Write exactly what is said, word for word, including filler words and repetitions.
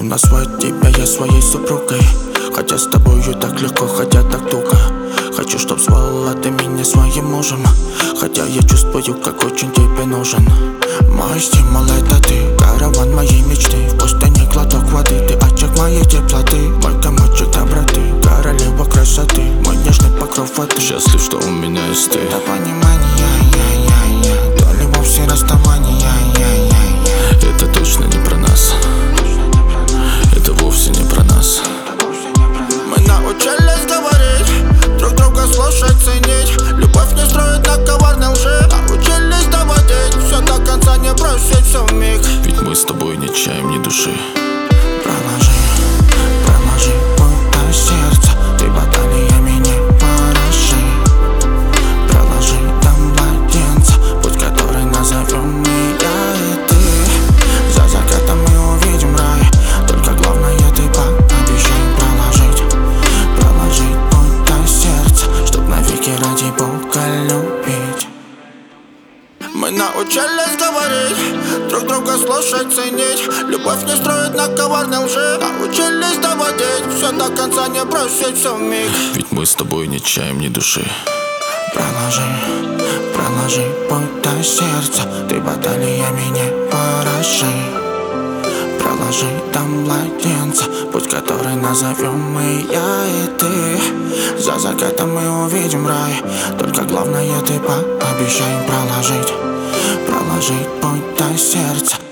назвать тебя я своей супругой, хотя с тобою так легко, хотя так туго. Хочу, чтоб звала ты меня своим мужем, хотя я чувствую, как очень тебе нужен. Мой стимул — это ты, караван моей мечты. В пустыне глоток воды, ты очаг моей теплоты, мой комочек доброты, королева красоты, мой нежный покров воды. Счастлив, что у меня есть ты. Это понимание, я-я-я, то ли вовсе расставание, я-я-я. Это точно не про нас, это вовсе не про нас. Мы научились говорить, друг друга слушать, ценить. Любовь не строит на коварной лжи. Научились доводить все до конца, не бросить все вмиг. Ведь мы с тобой не чаем ни души. Проложи, проложи путь до сердца, ты баталиями не поражи. Проложи там младенца, путь, который назовем и я и ты. За закатом мы увидим рай, только главное ты пообещай проложить. Проложить путь до сердца, чтоб навеки ради Бога любить. Мы научились говорить, друг друга слушать, ценить. Любовь не строит на коварной лжи. Научились доводить все до конца, не бросить все вмиг. Ведь мы с тобой не чаем ни души. Проложи, проложи путь до сердца, ты баталиями не поражи. Проложи там младенца, путь, который назовем мы я и ты. За закатом мы увидим рай, только главное ты пообещай проложить. Проложить путь до сердца,